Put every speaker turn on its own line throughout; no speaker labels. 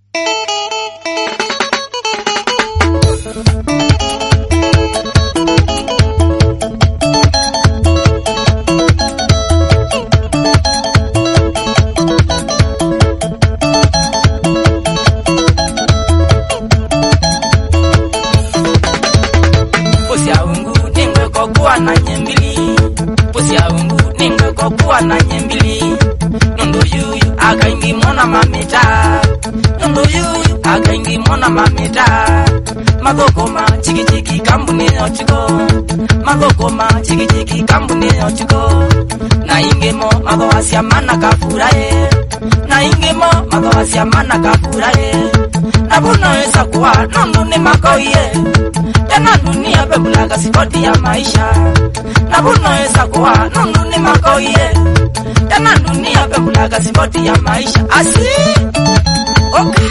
na nyembili posi ya ungu ninga kwa kuwa na nyembili nondo yuyu akaingi mona mameta nondo yuyu akaingi mona mameta magokoma chiki chiki kambuni yochiko magokoma chiki chiki kambuni yochiko na ingemo magawasya mana kafurae na ingemo magawasya mana kafurae nabuno esa kuwa nondo ni makoye tena dunia bebulaga sipoti ya maisha nabuno esa kuwa nondo ni makoye tena dunia bebulaga sipoti ya maisha asi okay.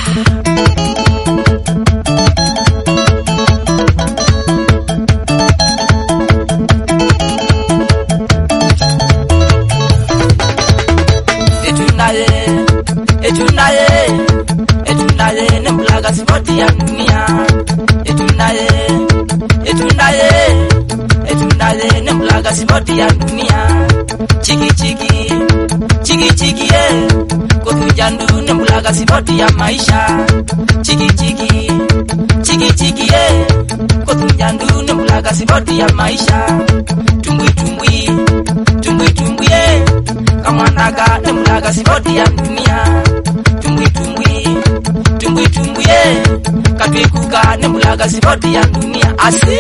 Etunaye nembulaga sipoti ya dunia etunaye nembulaga sipoti ya dunia chiki chiki kotujandu nembulaga sipoti ya maisha chiki chiki kotujandu nembulaga sipoti ya maisha tumbwi kamwanaga nembulaga sipoti ya dunia tumbwi katwikuka nembulaga sipoti ya dunia asi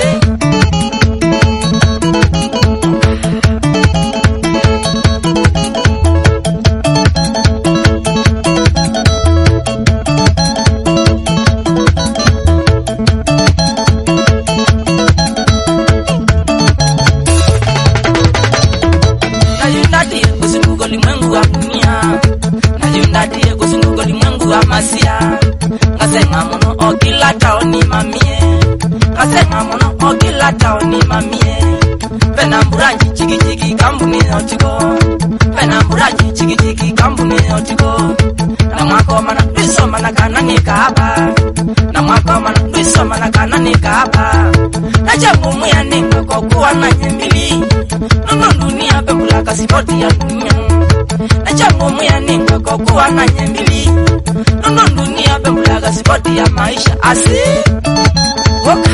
masia ngasenga mono okila taoni mamie ngasenga mono okila taoni mamie penamburaji chiki chiki kambuni otiko penamburaji chiki chiki kambuni otiko na mwako mana biso mana kanani kaaba na mwako mana biso mana kanani kaaba na jambo muya ninga kwa kuwa na nyembili nono dunia bebulaga sipoti ya dunia na jambo muya ninga kwa kuwa na nyembili nono dunia bebulaga sipoti ya maisha asi woka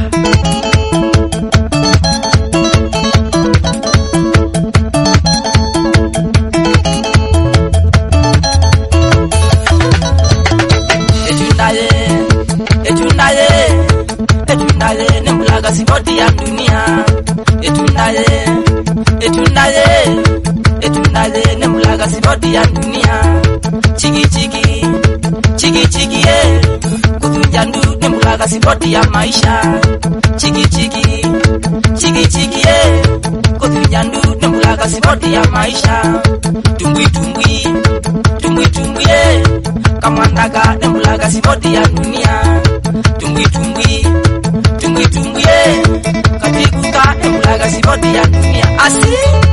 etunaye nembulaga sipoti ya dunia etunaye nembulaga sipoti ya dunia chiki chiki kutujandu nembulaga sipoti ya maisha chiki chiki kutujandu nembulaga sipoti ya maisha tumbwi kamwanaga nembulaga sipoti ya dunia tumbwi katwikuka nembulaga sipoti ya dunia asi